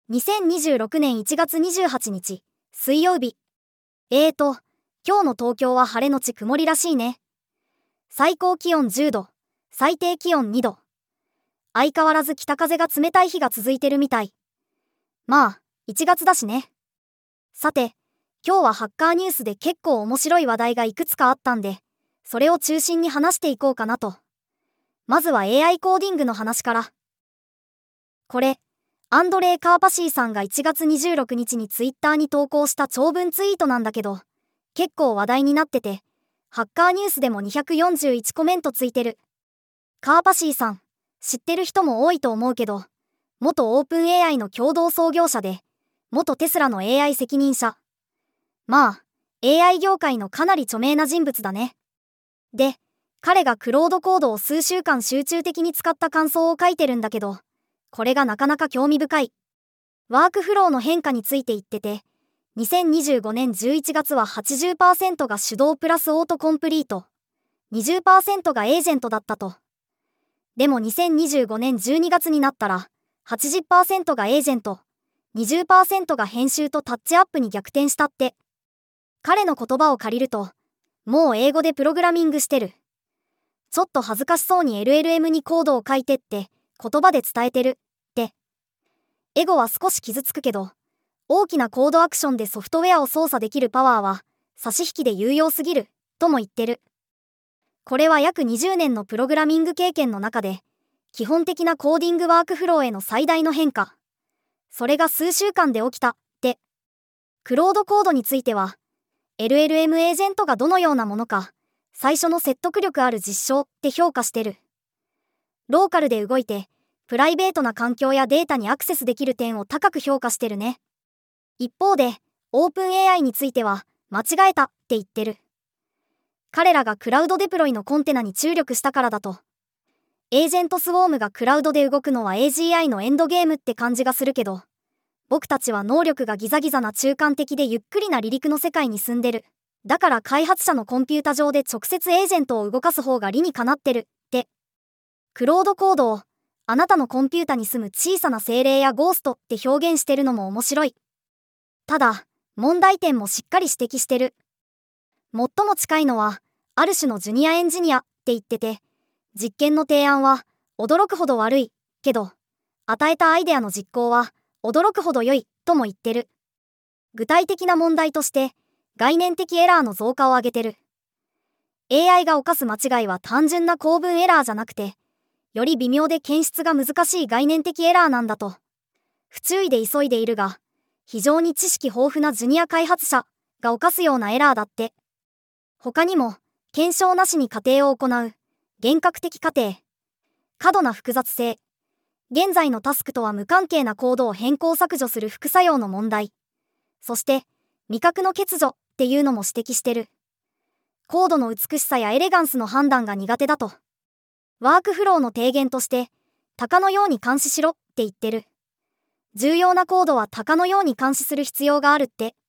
2026年1月28日、水曜日。今日の東京は晴れのち曇りらしいね。最高気温10度、最低気温2度。相変わらず北風が冷たい日が続いてるみたい。まあ、1月だしね。さて、今日はハッカーニュースで結構面白い話題がいくつかあったんで、それを中心に話していこうかなと。まずは AI コーディングの話から。これ、アンドレイ・カーパシーさんが1月26日にツイッターに投稿した長文ツイートなんだけど、結構話題になってて、ハッカーニュースでも241コメントついてる。カーパシーさん、知ってる人も多いと思うけど、元オープン AI の共同創業者で、元テスラの AI 責任者。まあ、AI 業界のかなり著名な人物だね。で、彼がクロードコードを数週間集中的に使った感想を書いてるんだけど、これがなかなか興味深い。ワークフローの変化について言ってて、2025年11月は 80% が手動プラスオートコンプリート、20% がエージェントだったと。でも2025年12月になったら、80% がエージェント、20% が編集とタッチアップに逆転したって。彼の言葉を借りると、もう英語でプログラミングしてる。ちょっと恥ずかしそうに LLM にコードを書いてって言葉で伝えてるって。エゴは少し傷つくけど、大きなコードアクションでソフトウェアを操作できるパワーは差し引きで有用すぎるとも言ってる。これは約20年のプログラミング経験の中で基本的なコーディングワークフローへの最大の変化。それが数週間で起きたって。クロードコードについては LLM エージェントがどのようなものか最初の説得力ある実証って評価してる。ローカルで動いてプライベートな環境やデータにアクセスできる点を高く評価してるね。一方でオープン AI については間違えたって言ってる。彼らがクラウドデプロイのコンテナに注力したからだと。エージェントスウォームがクラウドで動くのは AGI のエンドゲームって感じがするけど、僕たちは能力がギザギザな中間的でゆっくりな離陸の世界に住んでる。だから開発者のコンピュータ上で直接エージェントを動かす方が理にかなってるって。クロードコードをあなたのコンピュータに住む小さな精霊やゴーストって表現してるのも面白い。ただ、問題点もしっかり指摘してる。最も近いのは、ある種のジュニアエンジニアって言ってて、実験の提案は驚くほど悪いけど、与えたアイデアの実行は驚くほど良いとも言ってる。具体的な問題として、概念的エラーの増加を挙げてる。AI が犯す間違いは単純な構文エラーじゃなくて、より微妙で検出が難しい概念的エラーなんだと。不注意で急いでいるが、非常に知識豊富なジュニア開発者が犯すようなエラーだって。他にも、検証なしに仮定を行う、厳格的仮定、過度な複雑性、現在のタスクとは無関係なコードを変更削除する副作用の問題、そして、味覚の欠如っていうのも指摘してる。コードの美しさやエレガンスの判断が苦手だと。ワークフローの提言として、鷹のように監視しろって言ってる。重要なコードは鷹のように監視する必要があるって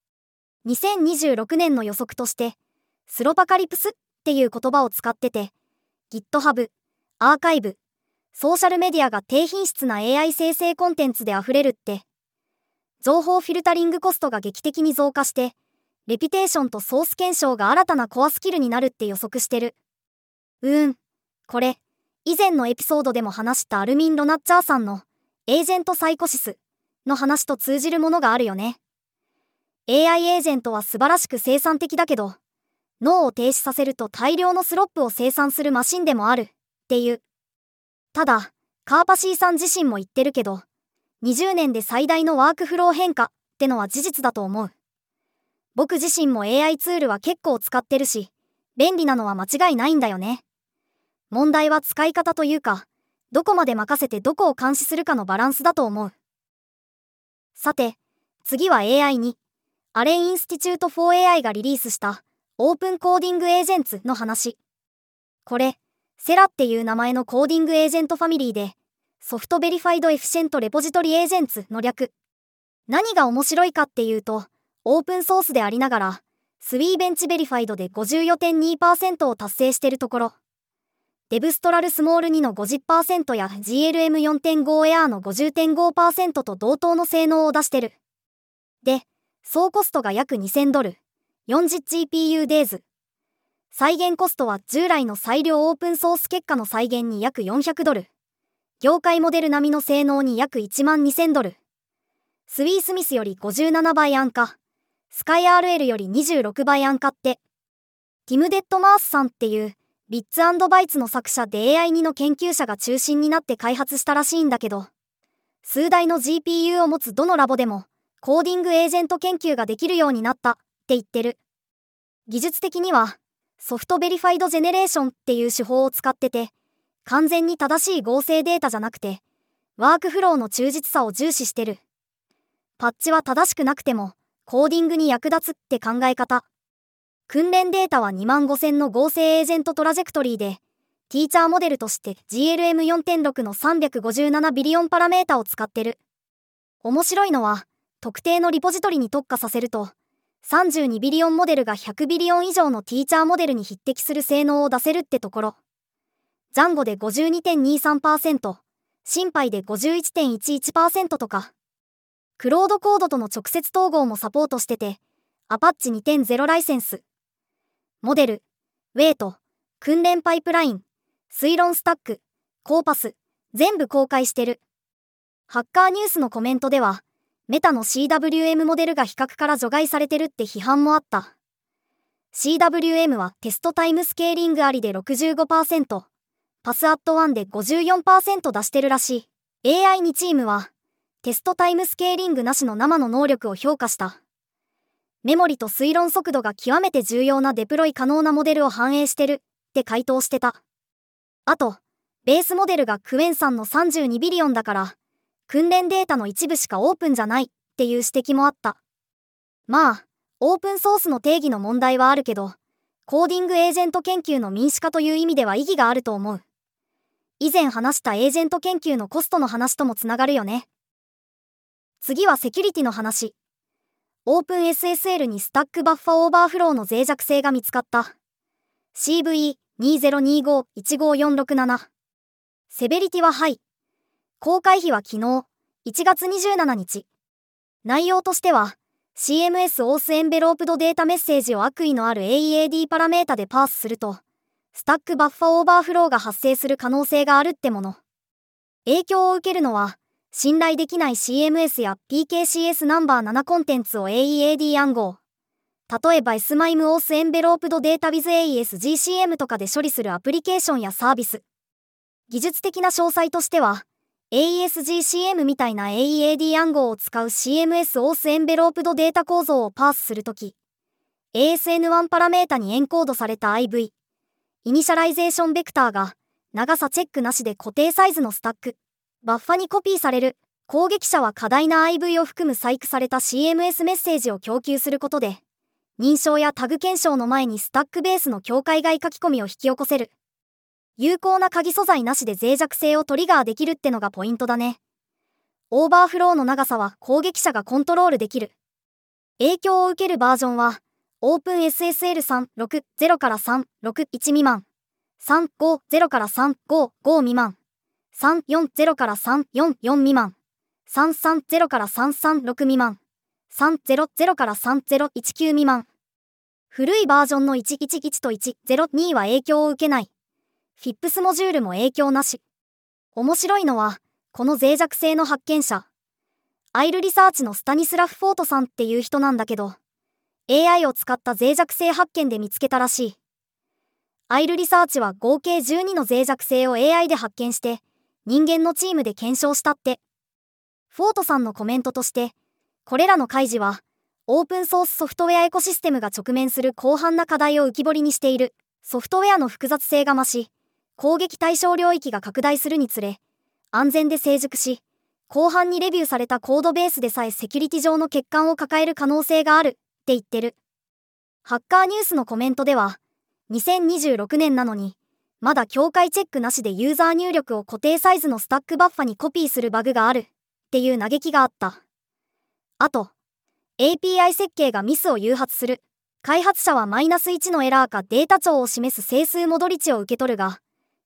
。2026年の予測として、スロパカリプスっていう言葉を使ってて、GitHub、アーカイブ、ソーシャルメディアが低品質な AI 生成コンテンツで溢れるって。情報フィルタリングコストが劇的に増加して、レピュテーションとソース検証が新たなコアスキルになるって予測してる。これ、以前のエピソードでも話したアルミン・ロナッチャーさんのエージェントサイコシスの話と通じるものがあるよね。AI エージェントは素晴らしく生産的だけど、脳を停止させると大量のスロップを生産するマシンでもあるっていう。ただ、カーパシーさん自身も言ってるけど、20年で最大のワークフロー変化ってのは事実だと思う。僕自身も AI ツールは結構使ってるし、便利なのは間違いないんだよね。問題は使い方というか、どこまで任せてどこを監視するかのバランスだと思う。さて、次は AI に、アレインスティチュート for AI がリリースしたオープンコーディングエージェンツの話。これ、セラっていう名前のコーディングエージェントファミリーで、ソフトベリファイドエフィシェントレポジトリエージェンツの略。何が面白いかっていうと、オープンソースでありながら、スウィーベンチベリファイドで54.2% を達成してるところ。 デブストラルスモール2の 50% や GLM4.5 エアーの 50.5% と同等の性能を出してる。で、総コストが約2000ドル、40GPU デイズ。再現コストは従来の最良オープンソース結果の再現に約400ドル。業界モデル並みの性能に約12000ドル。スウィースミスより57倍安価。スカイ RL より26倍安価って。ティム・デッドマースさんっていうビッツ&バイツの作者で AI2 の研究者が中心になって開発したらしいんだけど、数台の GPU を持つどのラボでもコーディングエージェント研究ができるようになったって言ってる。技術的にはソフトベリファイドジェネレーションっていう手法を使ってて、完全に正しい合成データじゃなくてワークフローの忠実さを重視してる。パッチは正しくなくてもコーディングに役立つって考え方。訓練データは25000の合成エージェントトラジェクトリーで、ティーチャーモデルとして GLM4.6 の357ビリオンパラメータを使ってる。面白いのは、特定のリポジトリに特化させると、32ビリオンモデルが100ビリオン以上のティーチャーモデルに匹敵する性能を出せるってところ。ジャンゴで 52.23%、シンパイで 51.11% とか。クロードコードとの直接統合もサポートしてて、アパッチ 2.0 ライセンス。モデル、ウェイト、訓練パイプライン、推論スタック、コーパス、全部公開してる。ハッカーニュースのコメントでは、メタの CWM モデルが比較から除外されてるって批判もあった。CWM はテストタイムスケーリングありで 65%、パスアット1で 54% 出してるらしい。AI2 チームは、テストタイムスケーリングなしの生の能力を評価した。メモリと推論速度が極めて重要なデプロイ可能なモデルを反映してるって回答してた。あと、ベースモデルがクエン酸の32ビリオンだから、訓練データの一部しかオープンじゃないっていう指摘もあった。まあ、オープンソースの定義の問題はあるけど、コーディングエージェント研究の民主化という意味では意義があると思う。以前話したエージェント研究のコストの話ともつながるよね。次はセキュリティの話。OpenSSL にスタックバッファオーバーフローの脆弱性が見つかった。CVE2025-15467。セベリティはハイ。公開日は昨日、1月27日。内容としては、CMS オースエンベロープドデータメッセージを悪意のある AEAD パラメータでパースすると、スタックバッファオーバーフローが発生する可能性があるってもの。影響を受けるのは、信頼できない CMS や PKCS ナンバー7コンテンツを AEAD 暗号。例えば SMIME オースエンベロープドデータ with AES-GCM とかで処理するアプリケーションやサービス。技術的な詳細としては、AES-GCM みたいな AEAD 暗号を使う CMS オースエンベロープドデータ構造をパースするとき、ASN1 パラメータにエンコードされた IV、イニシャライゼーションベクターが長さチェックなしで固定サイズのスタック、バッファにコピーされる。攻撃者は過大な IV を含む細工された CMS メッセージを供給することで、認証やタグ検証の前にスタックベースの境界外書き込みを引き起こせる。有効な鍵素材なしで脆弱性をトリガーできるってのがポイントだね。オーバーフローの長さは攻撃者がコントロールできる。影響を受けるバージョンは、OpenSSL3.6.0 から3.6.1未満、3.5.0 から3.5.5 未満、3.4.0 から3.4.4 未満、3.3.0 から3.3.6未満、3.0.0 から3.0.19 未満。古いバージョンの1.1.1と1.0.2は影響を受けない。FIPS モジュールも影響なし。面白いのは、この脆弱性の発見者。アイルリサーチのスタニスラフ・フォートさんっていう人なんだけど、AI を使った脆弱性発見で見つけたらしい。アイルリサーチは合計12の脆弱性を AI で発見して、人間のチームで検証したって。フォートさんのコメントとして、これらの開示は、オープンソースソフトウェアエコシステムが直面する広範な課題を浮き彫りにしている。ソフトウェアの複雑性が増し、攻撃対象領域が拡大するにつれ、安全で成熟し、広範にレビューされたコードベースでさえセキュリティ上の欠陥を抱える可能性があるって言ってる。ハッカーニュースのコメントでは、2026年なのに、まだ境界チェックなしでユーザー入力を固定サイズのスタックバッファにコピーするバグがあるっていう嘆きがあった。あと、API 設計がミスを誘発する。開発者は-1のエラーかデータ帳を示す整数戻り値を受け取るが、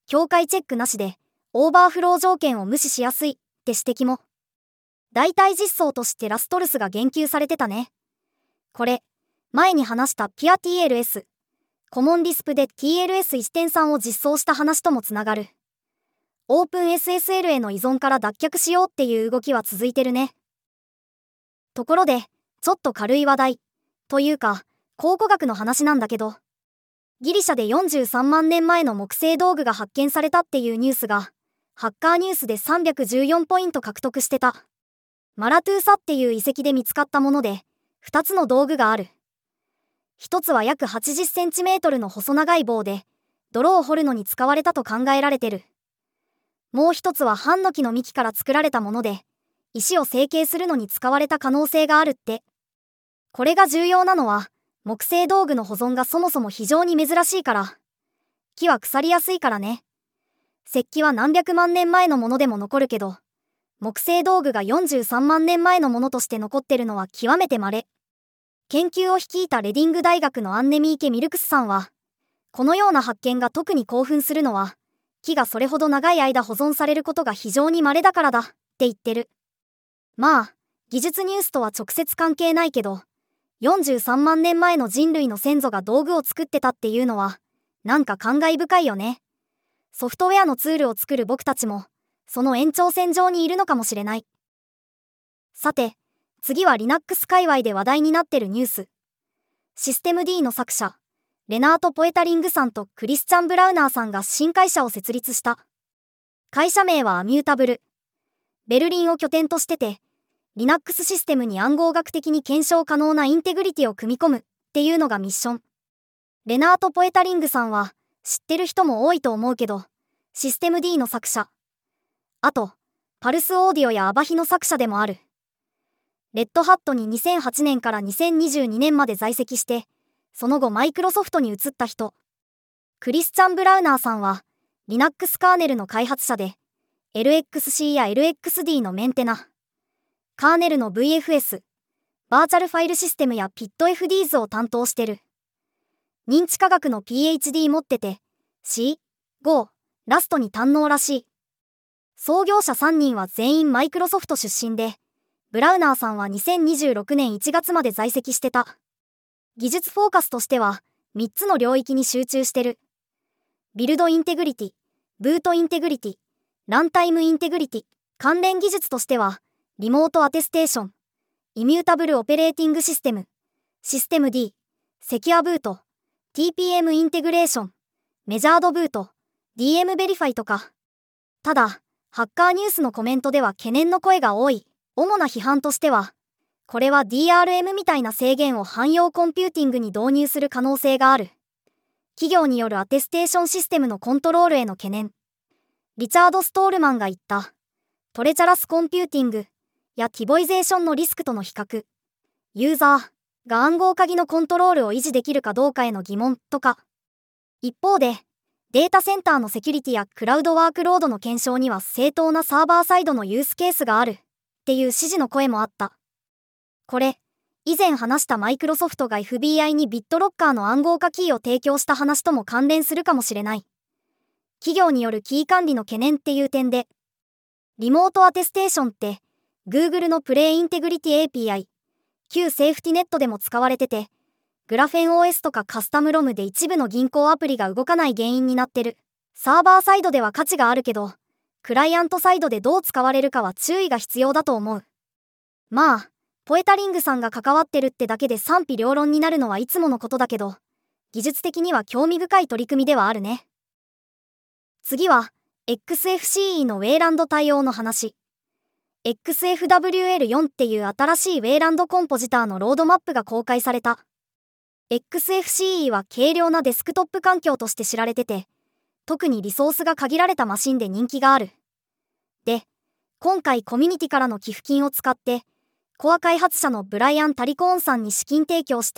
境界チェックなしでオーバーフロー条件を無視しやすいって指摘も。代替実装としてラストルスが言及されてたね。これ、前に話したピュア TLS、コモンリスプで TLS1.3 を実装した話ともつながる。オープン SSL への依存から脱却しようっていう動きは続いてるね。ところで、ちょっと軽い話題、というか、考古学の話なんだけど、ギリシャで43万年前の木製道具が発見されたっていうニュースが、ハッカーニュースで314ポイント獲得してた。マラトゥーサっていう遺跡で見つかったもので、2つの道具がある。1つは約80センチメートルの細長い棒で、泥を掘るのに使われたと考えられてる。もう1つはハンノキの幹から作られたもので、石を成形するのに使われた可能性があるって。これが重要なのは、木製道具の保存がそもそも非常に珍しいから。木は腐りやすいからね。石器は何百万年前のものでも残るけど、木製道具が43万年前のものとして残ってるのは極めて稀。研究を率いたレディング大学のアンネミーケ・ミルクスさんは、このような発見が特に興奮するのは、木がそれほど長い間保存されることが非常に稀だからだって言ってる。まあ、技術ニュースとは直接関係ないけど、43万年前の人類の先祖が道具を作ってたっていうのは、なんか感慨深いよね。ソフトウェアのツールを作る僕たちも、その延長線上にいるのかもしれない。さて、次は Linux 界隈で話題になってるニュース。システム D の作者、レナート・ポエタリングさんとクリスチャン・ブラウナーさんが新会社を設立した。会社名はアミュータブル。ベルリンを拠点としてて、Linux システムに暗号学的に検証可能なインテグリティを組み込むっていうのがミッション。レナート・ポエタリングさんは知ってる人も多いと思うけど、システム D の作者。あと、パルスオーディオやアバヒの作者でもある。レッドハットに2008年から2022年まで在籍して、その後マイクロソフトに移った人。クリスチャン・ブラウナーさんは、Linux カーネルの開発者で、LXC や LXD のメンテナ、カーネルの VFS、バーチャルファイルシステムや PITFDs を担当してる。認知科学の PhD 持ってて、C、Go、ラストに堪能らしい。創業者3人は全員マイクロソフト出身で、ブラウナーさんは2026年1月まで在籍してた。技術フォーカスとしては、3つの領域に集中してる。ビルドインテグリティ、ブートインテグリティ、ランタイムインテグリティ。関連技術としては、リモートアテステーション、イミュータブルオペレーティングシステム、システム D、セキュアブート、TPM インテグレーション、メジャードブート、DM ベリファイとか。ただ、ハッカーニュースのコメントでは懸念の声が多い。主な批判としては、これは DRM みたいな制限を汎用コンピューティングに導入する可能性がある。企業によるアテステーションシステムのコントロールへの懸念。リチャード・ストールマンが言った、トレチャラスコンピューティングやティボイゼーションのリスクとの比較。ユーザーが暗号鍵のコントロールを維持できるかどうかへの疑問とか。一方で、データセンターのセキュリティやクラウドワークロードの検証には正当なサーバーサイドのユースケースがある。っていう支持の声もあった。これ、以前話したマイクロソフトが FBI にビットロッカーの暗号化キーを提供した話とも関連するかもしれない。企業によるキー管理の懸念っていう点で、リモートアテステーションって Google のプレイインテグリティ API、旧セーフティネットでも使われてて、グラフェン OS とかカスタムロムで一部の銀行アプリが動かない原因になってる。サーバーサイドでは価値があるけど、クライアントサイドでどう使われるかは注意が必要だと思う。まあ、ポエタリングさんが関わってるってだけで賛否両論になるのはいつものことだけど、技術的には興味深い取り組みではあるね。次は、XFCE のウェイランド対応の話。XFWL4 っていう新しいウェイランドコンポジターのロードマップが公開された。XFCE は軽量なデスクトップ環境として知られてて、特にリソースが限られたマシンで人気がある。で、今回コミュニティからの寄付金を使って、コア開発者のブライアン・タリコーンさんに資金提供して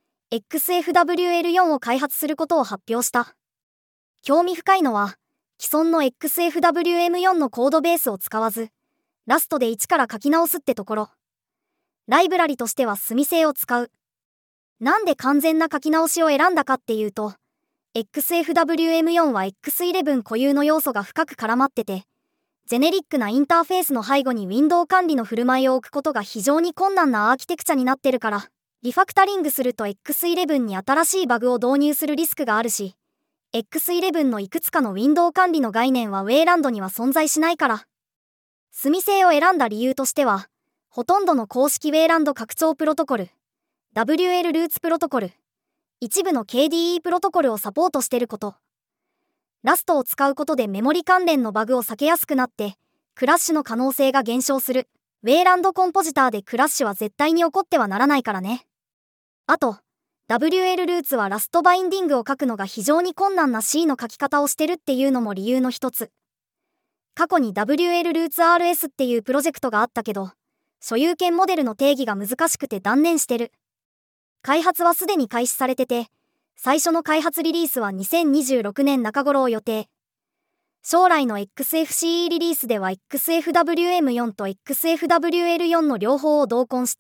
、XFWL4 を開発することを発表した。興味深いのは、既存の XFWM4 のコードベースを使わず、ラストで一から書き直すってところ。ライブラリとしては墨製を使う。なんで完全な書き直しを選んだかっていうと、 XFWM4 は X11 固有の要素が深く絡まってて、ジェネリックなインターフェースの背後にウィンドウ管理の振る舞いを置くことが非常に困難なアーキテクチャになってるから、リファクタリングすると X11 に新しいバグを導入するリスクがあるし、X11 のいくつかのウィンドウ管理の概念はウェイランドには存在しないから。純正を選んだ理由としては、ほとんどの公式ウェイランド拡張プロトコル、WL ルーツプロトコル、一部の KDE プロトコルをサポートしてること。ラストを使うことでメモリ関連のバグを避けやすくなって、クラッシュの可能性が減少する。ウェイランドコンポジターでクラッシュは絶対に起こってはならないからね。あと、WL ルーツはラストバインディングを書くのが非常に困難な C の書き方をしてるっていうのも理由の一つ。過去に WL ルーツ RS っていうプロジェクトがあったけど、所有権モデルの定義が難しくて断念してる。開発はすでに開始されてて、最初の開発リリースは2026年中頃を予定。将来の XFCE リリースでは XFWM4 と XFWL4 の両方を同梱して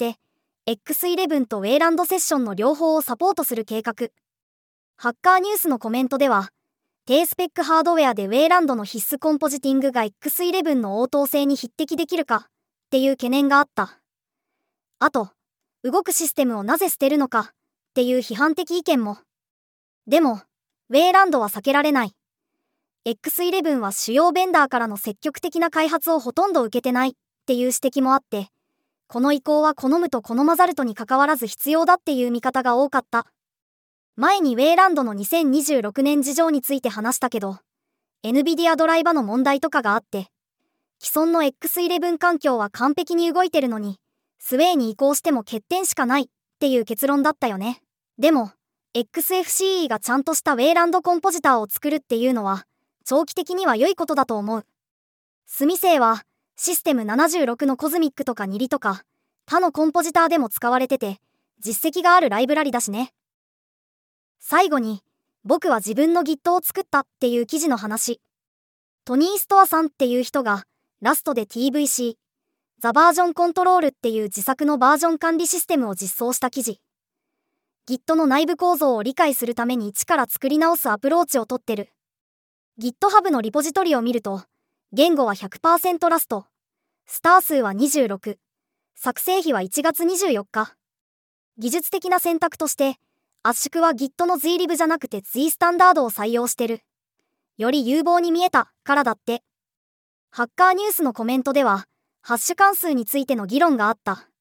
、X11 とウェイランドセッションの両方をサポートする計画。ハッカーニュースのコメントでは、低スペックハードウェアでウェイランドの必須コンポジティングが X11 の応答性に匹敵できるかっていう懸念があった。あと、動くシステムをなぜ捨てるのかっていう批判的意見も。でも、ウェイランドは避けられない。X11 は主要ベンダーからの積極的な開発をほとんど受けてないっていう指摘もあって、この移行は好むと好まざるとに関わらず必要だっていう見方が多かった。前にウェイランドの2026年事情について話したけど、NVIDIA ドライバの問題とかがあって、既存の X11 環境は完璧に動いてるのに、スウェイに移行しても欠点しかないっていう結論だったよね。でも、XFCE がちゃんとしたウェイランドコンポジターを作るっていうのは、長期的には良いことだと思う。純正は、システム76のコズミックとかニリとか、他のコンポジターでも使われてて、実績があるライブラリだしね。最後に、僕は自分の Git を作ったっていう記事の話。トニー・ストアさんっていう人が、ラストで TVC、ザバージョンコントロールっていう自作のバージョン管理システムを実装した記事。Git の内部構造を理解するために一から作り直すアプローチをとってる。GitHub のリポジトリを見ると、言語は 100% ラスト、スター数は26、作成日は1月24日。技術的な選択として、圧縮は Git の zlib じゃなくて Z スタンダードを採用してる。より有望に見えたからだって。ハッカーニュースのコメントでは、ハッシュ関数についての議論があった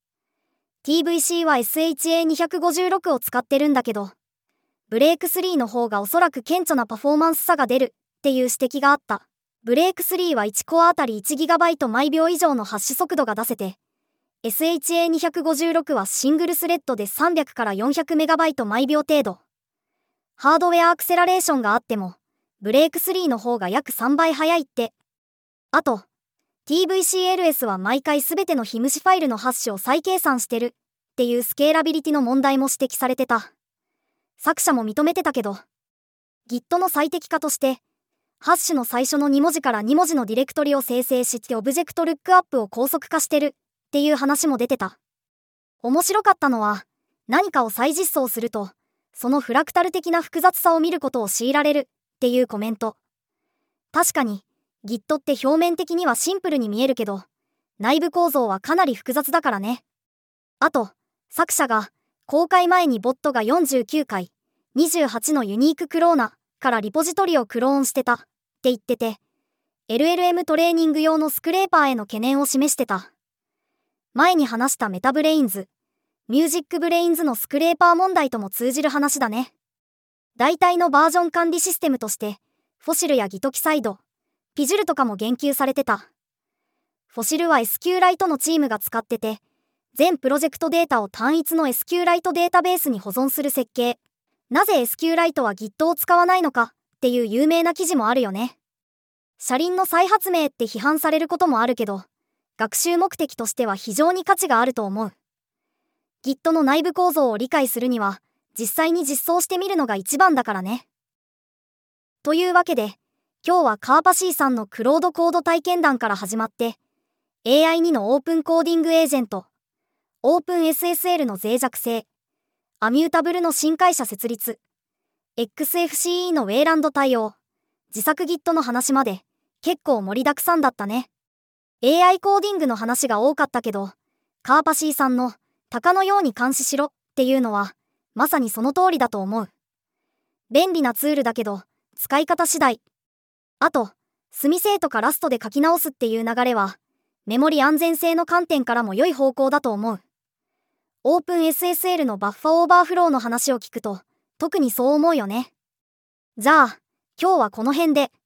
。TVC は SHA256 を使ってるんだけど、ブレイク3の方がおそらく顕著なパフォーマンス差が出るっていう指摘があった。ブレイク3は1コアあたり 1GB 毎秒以上のハッシュ速度が出せて、SHA256 はシングルスレッドで300から 400MB 毎秒程度。ハードウェアアクセラレーションがあっても、ブレイク3の方が約3倍速いって。あと、TVCLS は毎回すべての非無視ファイルのハッシュを再計算してるっていうスケーラビリティの問題も指摘されてた。作者も認めてたけど、Git の最適化として、ハッシュの最初の2文字から2文字のディレクトリを生成してオブジェクトルックアップを高速化してるっていう話も出てた。面白かったのは、何かを再実装すると、そのフラクタル的な複雑さを見ることを強いられるっていうコメント。確かに、Git って表面的にはシンプルに見えるけど、内部構造はかなり複雑だからね。あと、作者が、公開前にボットが49回、28のユニーククローナからリポジトリをクローンしてたって言ってて、LLM トレーニング用のスクレーパーへの懸念を示してた。前に話したメタブレインズ、ミュージックブレインズのスクレーパー問題とも通じる話だね。代替のバージョン管理システムとして、フォシルや Git キサイド、ピジュルとかも言及されてた。フォシルは SQLite のチームが使ってて、全プロジェクトデータを単一の SQLite データベースに保存する設計。なぜ SQLite は Git を使わないのかっていう有名な記事もあるよね。車輪の再発明って批判されることもあるけど、学習目的としては非常に価値があると思う。Git の内部構造を理解するには、実際に実装してみるのが一番だからね。というわけで、今日はカーパシーさんのクロードコード体験談から始まって、AI2 のオープンコーディングエージェント、OpenSSL の脆弱性、アミュータブルの新会社設立、 XFCE のウェイランド対応、自作 Git の話まで結構盛りだくさんだったね。AI コーディングの話が多かったけど、カーパシーさんの鷹のように監視しろっていうのはまさにその通りだと思う。便利なツールだけど使い方次第。あと、墨生とかラストで書き直すっていう流れはメモリ安全性の観点からも良い方向だと思う。OpenSSL のバッファオーバーフローの話を聞くと特にそう思うよね。じゃあ、今日はこの辺で。